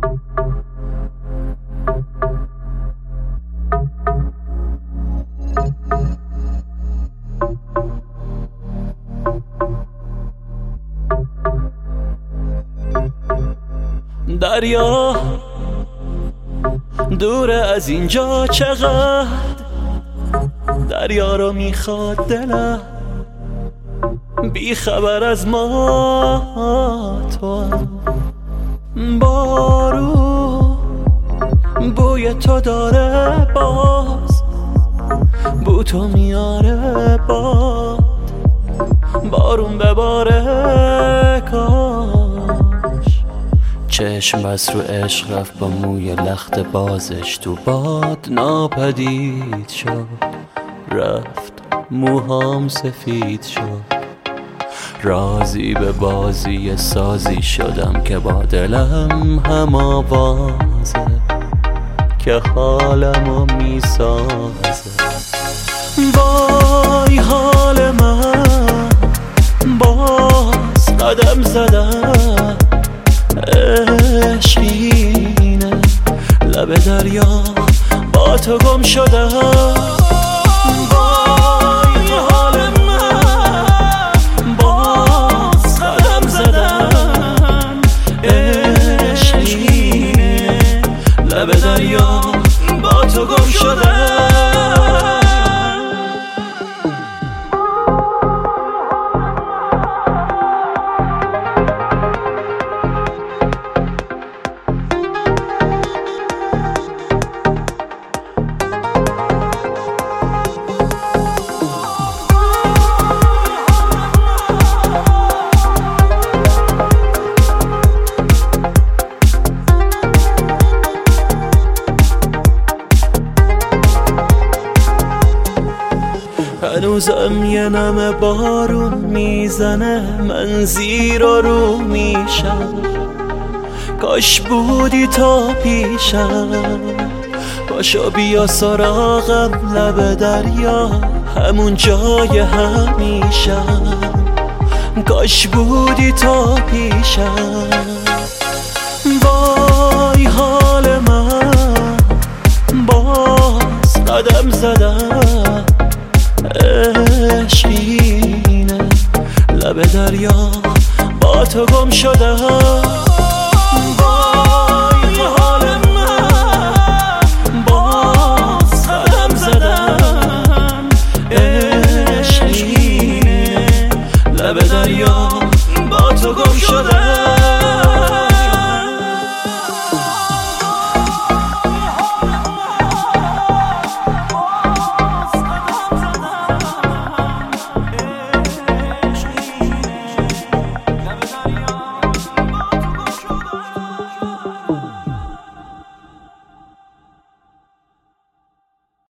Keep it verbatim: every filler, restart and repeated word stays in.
دریا دور از اینجا چقدر، دریا رو میخواد دلم بی خبر از ما. تو بارو بوی تو داره، باز بو تو میاره باد، بارون بباره کاش. چشم بس رو عشق رفت با موی لخت بازش تو باد ناپدید شد، رفت موهام سفید شد. راضی به بازی سازی شدم که با دلم هم آوازه که حالمو میسازه. وای حال من باز قدم زدم، عشقینه لب دریا با تو گم شدم. وای حال من باز قدم زدم، عشقینه لب دریا با تو گم شدم. هنوزم یه نم بارون میزنه، من زیر و رو میشم. کاش بودی تا پیشم، پاشو بیا سراغم لب دریا همون جای همیشم. کاش بودی تا پیشم. وای حال من باز قدم زدم، عشقینه لب دریا با تو گم شدم.